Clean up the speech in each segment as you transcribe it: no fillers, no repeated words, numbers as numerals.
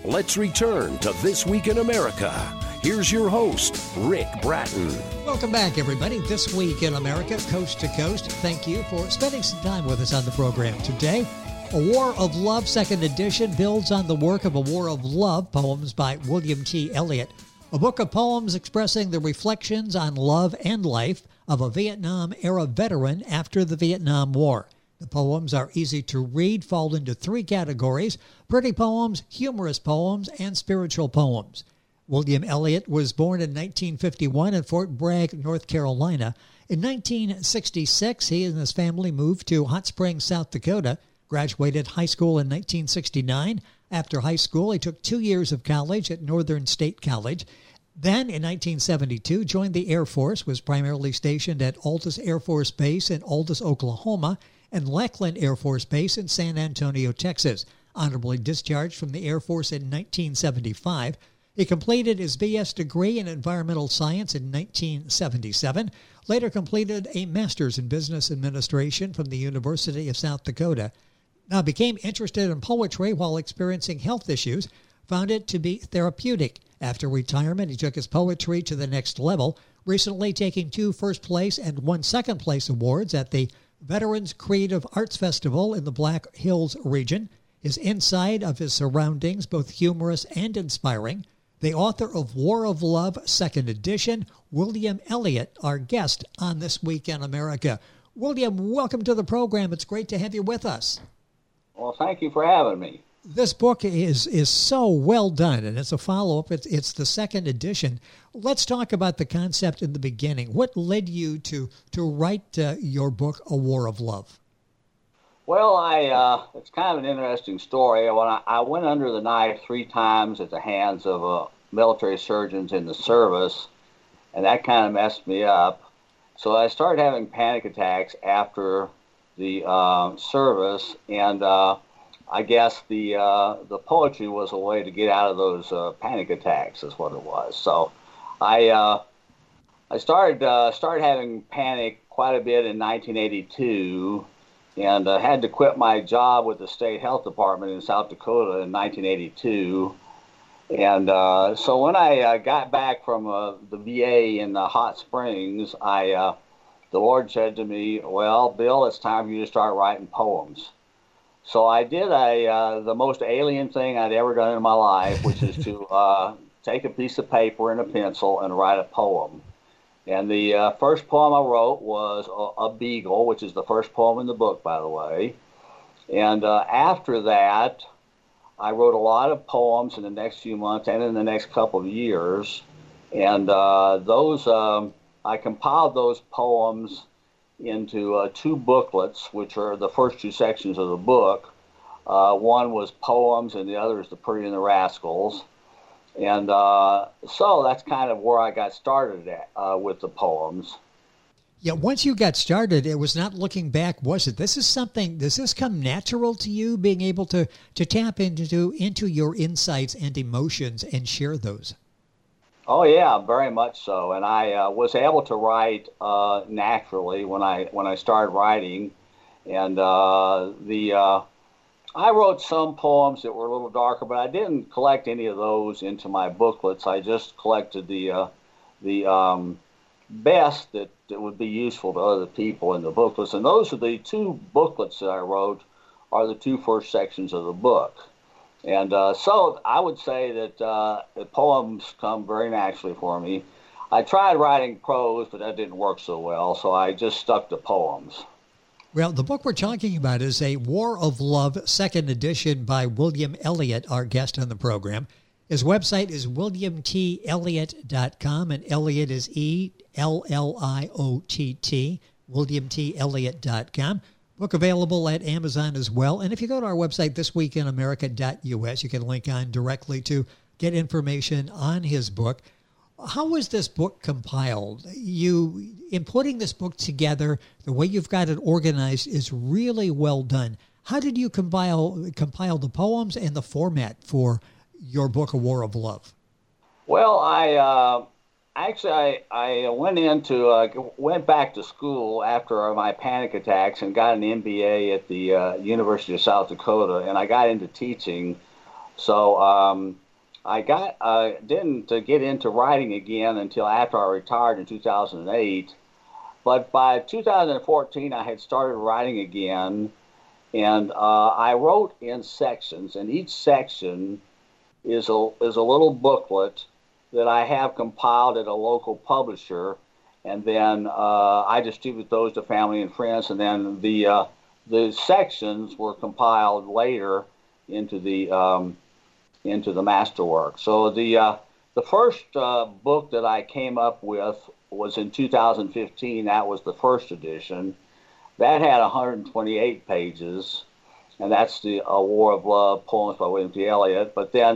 let's return to This Week in America. Here's your host, Rick Bratton. Welcome back, everybody. This Week in America, coast to coast. Thank you for spending some time with us on the program today. A War of Love, second edition, builds on the work of A War of Love, poems by William T. Elliott, a book of poems expressing the reflections on love and life of a Vietnam-era veteran after the Vietnam War. The poems are easy to read, fall into three categories: pretty poems, humorous poems, and spiritual poems. William Elliott was born in 1951 in Fort Bragg, North Carolina. In 1966, he and his family moved to Hot Springs, South Dakota, graduated high school in 1969. After high school, he took 2 years of college at Northern State College. Then, in 1972, joined the Air Force, was primarily stationed at Altus Air Force Base in Altus, Oklahoma, and Lackland Air Force Base in San Antonio, Texas. Honorably discharged from the Air Force in 1975. He completed his B.S. degree in environmental science in 1977, later completed a master's in business administration from the University of South Dakota. Now became interested in poetry while experiencing health issues, found it to be therapeutic. After retirement, he took his poetry to the next level, recently taking 2 first-place and 1 second-place awards at the Veterans Creative Arts Festival in the Black Hills region. His insight of his surroundings, both humorous and inspiring. The author of War of Love, second edition, William Elliott, our guest on This Week in America. William, welcome to the program. It's great to have you with us. Well, thank you for having me. This book is so well done, and it's a follow-up. It's the second edition. Let's talk about the concept in the beginning. What led you to write your book, A War of Love? Well, it's kind of an interesting story. When I went under the knife 3 times at the hands of military surgeons in the service, and that kind of messed me up. So I started having panic attacks after the service, and I guess the poetry was a way to get out of those panic attacks, is what it was. So I started having panic quite a bit in 1982, and had to quit my job with the state health department in South Dakota in 1982. And so when I got back from the VA in Hot Springs, the Lord said to me, "Well, Bill, it's time for you to start writing poems." So I did the most alien thing I'd ever done in my life, which is to take a piece of paper and a pencil and write a poem. And the first poem I wrote was A Beagle, which is the first poem in the book, by the way. And after that, I wrote a lot of poems in the next few months and in the next couple of years. And I compiled those poems into 2 booklets, which are the first 2 sections of the book. One was poems, and the other is The Pretty and the Rascals. And so that's kind of where I got started with the poems. Yeah, once you got started, it was not looking back, was it? Does this come natural to you, being able to tap into your insights and emotions and share those? Oh yeah, very much so. And I was able to write naturally when I started writing, and I wrote some poems that were a little darker, but I didn't collect any of those into my booklets. I just collected the best that would be useful to other people in the booklets. And those are the 2 booklets that I wrote are the 2 first sections of the book. And so I would say that the poems come very naturally for me. I tried writing prose, but that didn't work so well, so I just stuck to poems. Well, the book we're talking about is A War of Love, second edition by William Elliott, our guest on the program. His website is williamtelliott.com, and Elliott is E-L-L-I-O-T-T, williamtelliott.com. Book available at Amazon as well. And if you go to our website, thisweekinamerica.us, you can link on directly to get information on his book. How was this book compiled? In putting this book together, the way you've got it organized is really well done. How did you compile the poems and the format for your book, A War of Love? Well, I went back to school after my panic attacks and got an MBA at the University of South Dakota, and I got into teaching. So I didn't get into writing again until after I retired in 2008. But by 2014, I had started writing again, and I wrote in sections, and each section is a little booklet that I have compiled at a local publisher, and then I distribute those to family and friends, and then the sections were compiled later into the masterwork. So the first book that I came up with was in 2015. That was the first edition. That had 128 pages, and that's the War of Love, Poems by William T. Elliott. But then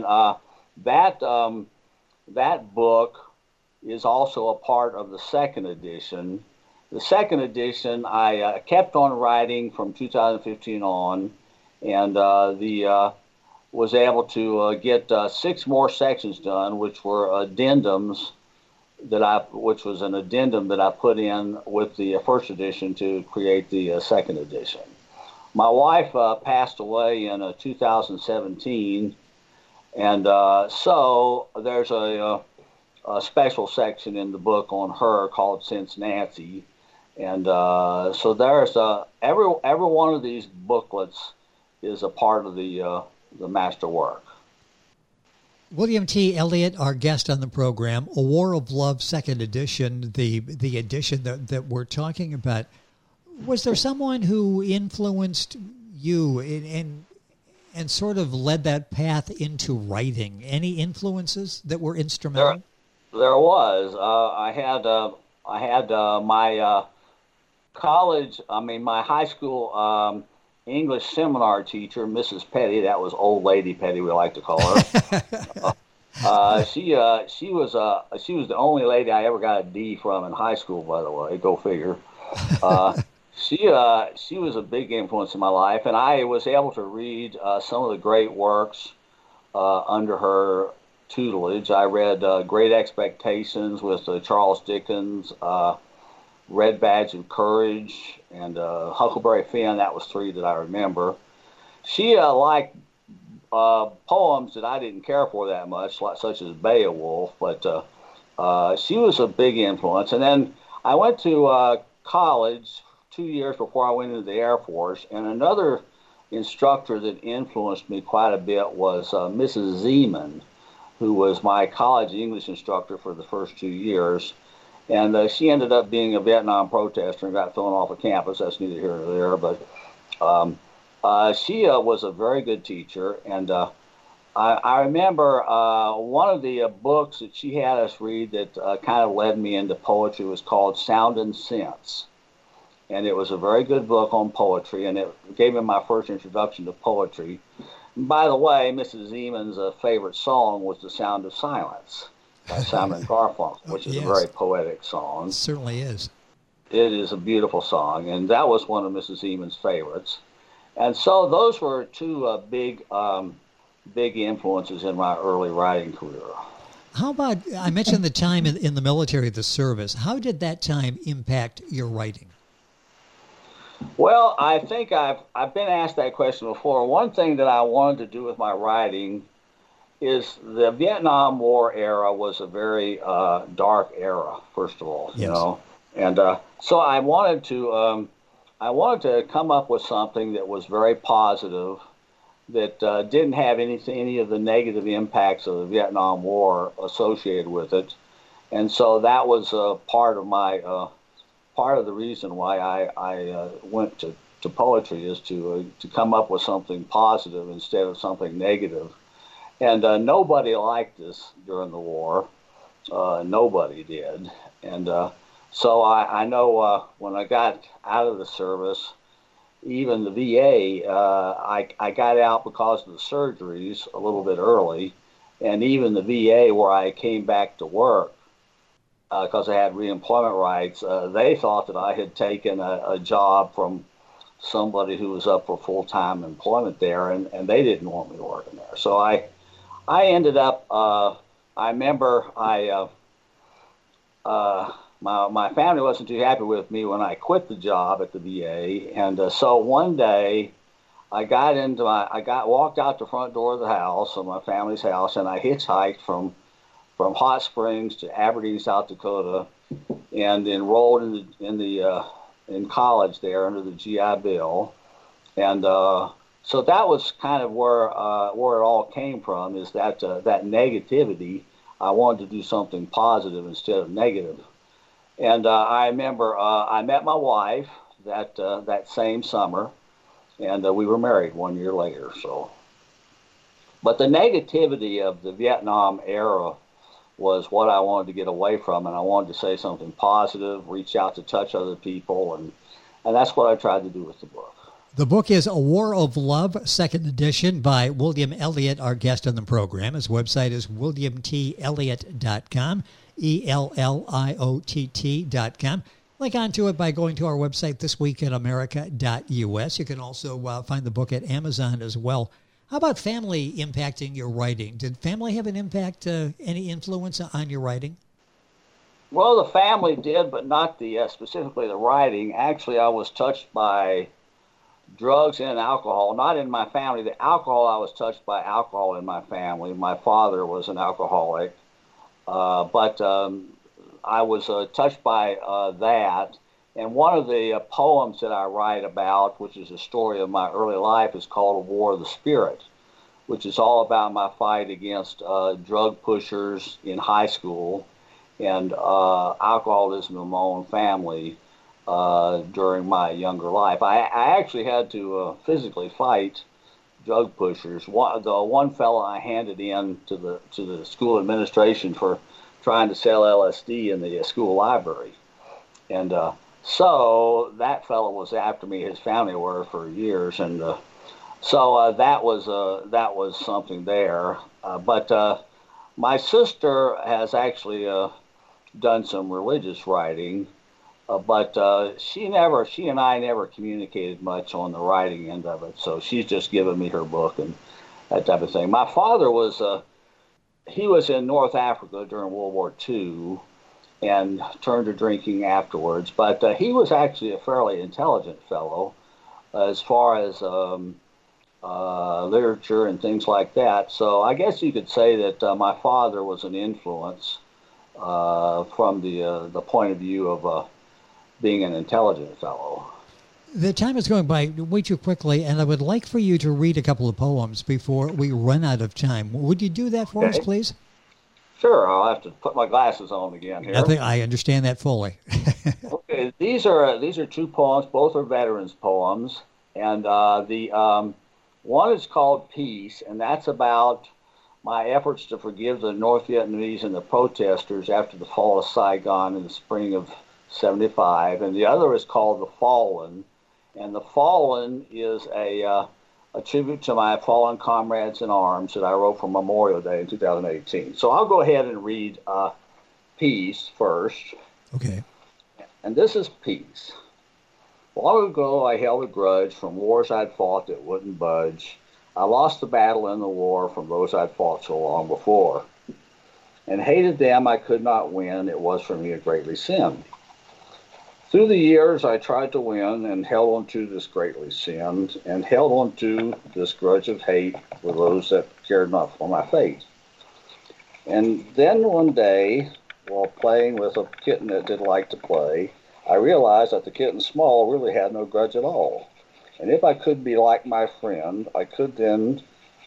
that book is also a part of the second edition. The second edition, I kept on writing from 2015 on, and was able to get 6 more sections done, which were addendums which was an addendum that I put in with the first edition to create the second edition. My wife passed away in 2017, and so there's a special section in the book on her called Since Nancy, and so there's every one of these booklets is a part of the masterwork. William T. Elliott, our guest on the program, A War of Love, second edition, the edition that we're talking about. Was there someone who influenced you and sort of led that path into writing? Any influences that were instrumental? There was. I had my my high school English seminar teacher, Mrs. Petty. That was Old Lady Petty, we like to call her. She was the only lady I ever got a D from in high school, by the way. Go figure. She was a big influence in my life, and I was able to read some of the great works under her tutelage. I read Great Expectations with Charles Dickens, Red Badge of Courage, and Huckleberry Finn. That was 3 that I remember. She liked poems that I didn't care for that much, such as Beowulf, but she was a big influence. And then I went to college 2 years before I went into the Air Force, and another instructor that influenced me quite a bit was Mrs. Zeman, who was my college English instructor for the first 2 years. And she ended up being a Vietnam protester and got thrown off of campus. That's neither here nor there. But she was a very good teacher. And I remember one of the books that she had us read that kind of led me into poetry was called Sound and Sense. And it was a very good book on poetry, and it gave me my first introduction to poetry. And by the way, Mrs. Zeman's favorite song was The Sound of Silence by Simon & Garfunkel, which is a very poetic song. It certainly is. It is a beautiful song, and that was one of Mrs. Zeman's favorites. And so those were 2 big influences in my early writing career. How about, I mentioned the time in the military, the service. How did that time impact your writing? Well, I think I've been asked that question before. One thing that I wanted to do with my writing is the Vietnam War era was a very dark era, first of all, you know, and so I wanted to come up with something that was very positive, that didn't have any of the negative impacts of the Vietnam War associated with it, and so that was part of the reason why I went to poetry, is to come up with something positive instead of something negative. And nobody liked this during the war. Nobody did. And so I know when I got out of the service, even the VA, I got out because of the surgeries a little bit early. And even the VA, where I came back to work, because I had reemployment rights, they thought that I had taken a job from somebody who was up for full-time employment there, and they didn't want me working there. So I ended up, I remember my family wasn't too happy with me when I quit the job at the VA, and so one day walked out the front door of the house, of my family's house, and I hitchhiked from Hot Springs to Aberdeen, South Dakota, and enrolled in college there under the GI Bill, and so that was kind of where it all came from. Is that negativity? I wanted to do something positive instead of negative, and I remember I met my wife that same summer, and we were married 1 year later. So, but the negativity of the Vietnam era was what I wanted to get away from, and I wanted to say something positive, reach out to touch other people, and that's what I tried to do with the book. The book is A War of Love, second edition, by William Elliott, our guest on the program. His website is williamtelliott.com, ELLIOTT.com. Link onto it by going to our website, thisweekinamerica.us. You can also find the book at Amazon as well. How about family impacting your writing? Did family have an impact, any influence on your writing? Well, the family did, but not specifically the writing. Actually, I was touched by drugs and alcohol, not in my family. The alcohol, I was touched by alcohol in my family. My father was an alcoholic, but I was touched by that. And one of the poems that I write about, which is a story of my early life, is called A War of the Spirit, which is all about my fight against drug pushers in high school and alcoholism in my own family during my younger life. I actually had to physically fight drug pushers. The one fellow I handed in to the school administration for trying to sell LSD in the school library, and so that fellow was after me. His family were for years, and so that was something there. But my sister has actually done some religious writing, but she and I never communicated much on the writing end of it. So she's just given me her book and that type of thing. My father was he was in North Africa during World War II and turned to drinking afterwards. But he was actually a fairly intelligent fellow as far as literature and things like that. So I guess you could say that my father was an influence from the point of view of being an intelligent fellow. The time is going by way too quickly, and I would like for you to read a couple of poems before we run out of time. Would you do that for us, please? Sure. I'll have to put my glasses on again here. I understand that fully. Okay, these are two poems. Both are veterans poems, and the one is called Peace, and that's about my efforts to forgive the North Vietnamese and the protesters after the fall of Saigon in the spring of '75, and the other is called The Fallen. And The Fallen is a tribute to my fallen comrades in arms that I wrote for Memorial Day in 2018. So I'll go ahead and read Peace first. Okay. And this is Peace. Long ago I held a grudge from wars I'd fought that wouldn't budge. I lost the battle in the war from those I'd fought so long before, and hated them I could not win. It was for me a greatly sin. Through the years, I tried to win and held on to this greatly sinned, and held on to this grudge of hate for those that cared not for my fate. And then one day, while playing with a kitten that did like to play, I realized that the kitten Small really had no grudge at all. And if I could be like my friend, I could then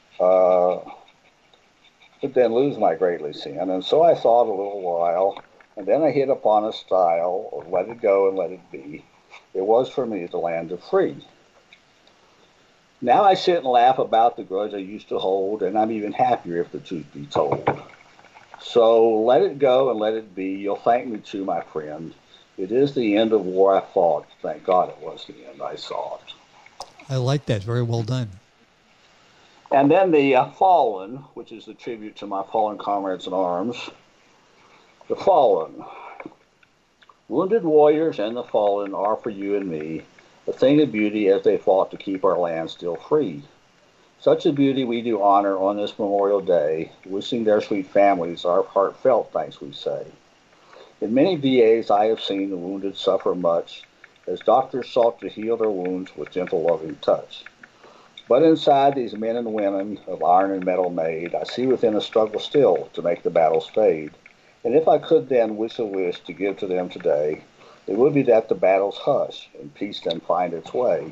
lose my greatly sin. And so I thought a little while, and then I hit upon a style of let it go and let it be. It was for me the land of free. Now I sit and laugh about the grudge I used to hold, and I'm even happier if the truth be told. So let it go and let it be. You'll thank me too, my friend. It is the end of war I fought. Thank God it was the end I sought. I like that. Very well done. And then the Fallen, which is the tribute to my fallen comrades in arms. The Fallen. Wounded warriors and the fallen are for you and me a thing of beauty as they fought to keep our land still free. Such a beauty we do honor on this Memorial Day, wishing their sweet families our heartfelt thanks we say. In many VAs I have seen the wounded suffer much as doctors sought to heal their wounds with gentle loving touch. But inside these men and women of iron and metal made, I see within a struggle still to make the battles fade. And if I could then wish a wish to give to them today, it would be that the battles hush and peace then find its way.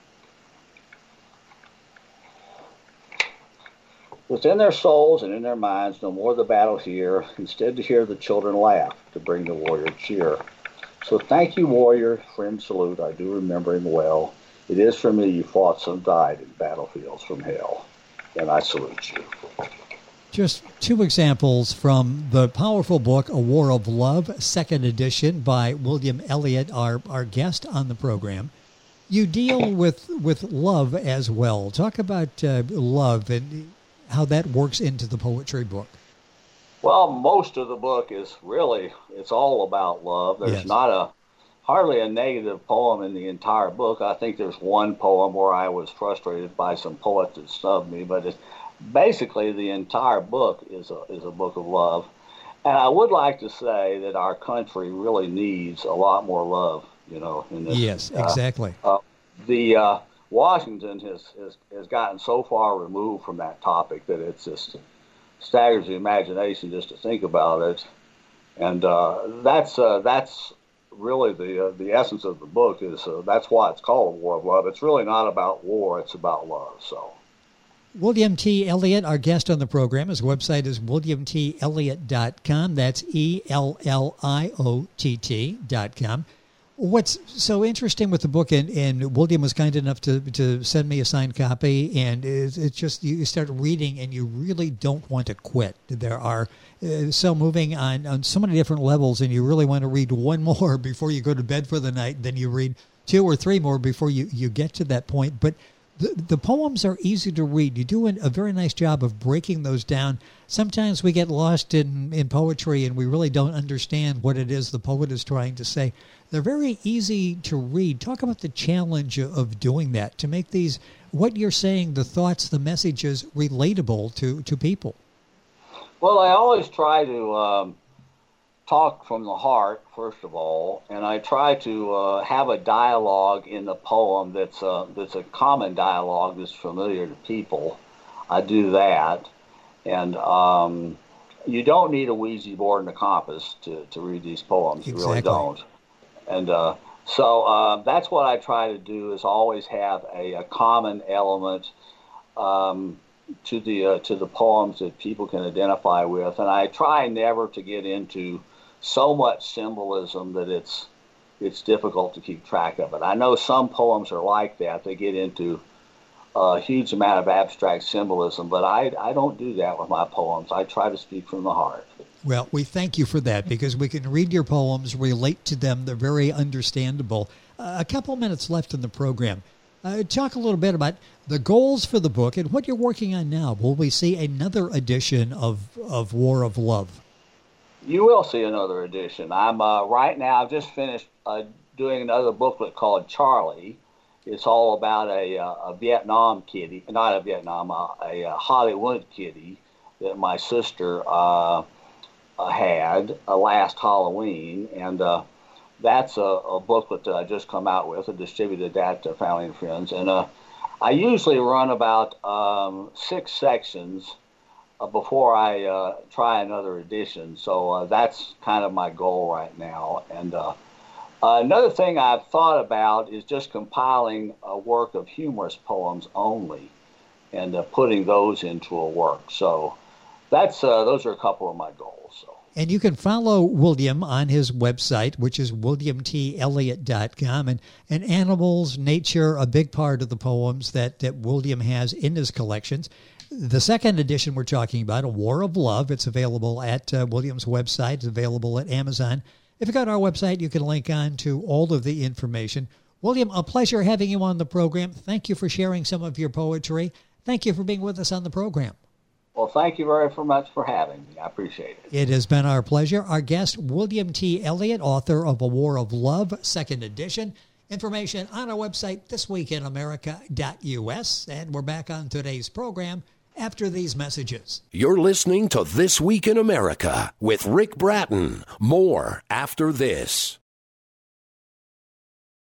Within their souls and in their minds, no more the battle here, instead to hear the children laugh, to bring the warrior cheer. So thank you, warrior, friend, salute, I do remember him well. It is for me you fought, some died in battlefields from hell, and I salute you. Just two examples from the powerful book, A War of Love, second edition by William Elliott, our guest on the program. You deal with love as well. Talk about love and how that works into the poetry book. Well, most of the book is really, it's all about love. There's not hardly a negative poem in the entire book. I think there's one poem where I was frustrated by some poet that snubbed me, but it's basically the entire book is a book of love. And I would like to say that our country really needs a lot more love, in this. Yes, exactly. Washington has gotten so far removed from that topic that it's just staggers the imagination just to think about it. And that's really the essence of the book is that's why it's called A War of Love. It's really not about war, it's about love. So William T. Elliott, our guest on the program, his website is williamtelliott.com. That's ELLIOTT.com. What's so interesting with the book, and William was kind enough to send me a signed copy, and it's just you start reading and you really don't want to quit. There are so moving on so many different levels, and you really want to read one more before you go to bed for the night, then you read two or three more before you get to that point. But the poems are easy to read. You do a very nice job of breaking those down. Sometimes we get lost in poetry and we really don't understand what it is the poet is trying to say. They're very easy to read. Talk about the challenge of doing that, to make these, what you're saying, the thoughts, the messages, relatable to people. Well, I always try to talk from the heart, first of all, and I try to have a dialogue in the poem that's a common dialogue that's familiar to people. I do that, and you don't need a Ouija board and a compass to read these poems. You really don't. And so that's what I try to do, is always have a common element to the poems that people can identify with, and I try never to get into so much symbolism that it's difficult to keep track of it. I know some poems are like that. They get into a huge amount of abstract symbolism, but I don't do that with my poems. I try to speak from the heart. Well, we thank you for that, because we can read your poems, relate to them. They're very understandable. A couple minutes left in the program. Talk a little bit about the goals for the book and what you're working on now. Will we see another edition of War of Love? You will see another edition. I'm right now, I've just finished doing another booklet called Charlie. It's all about a Vietnam kitty, not a Vietnam, a Hollywood kitty that my sister had last Halloween, and that's a booklet that I just come out with. I distributed that to family and friends, and I usually run about 6 sections before I try another edition. So that's kind of my goal right now. And another thing I've thought about is just compiling a work of humorous poems only and putting those into a work. So that's those are a couple of my goals. So. And you can follow William on his website, which is williamtelliott.com. And animals, nature, a big part of the poems that William has in his collections. The second edition we're talking about, A War of Love, it's available at William's website. It's available at Amazon. If you go to our website, you can link on to all of the information. William, a pleasure having you on the program. Thank you for sharing some of your poetry. Thank you for being with us on the program. Well, thank you very much for having me. I appreciate it. It has been our pleasure. Our guest, William T. Elliott, author of A War of Love, second edition. Information on our website, thisweekinamerica.us. And we're back on today's program after these messages. You're listening to This Week in America with Rick Bratton. More after this.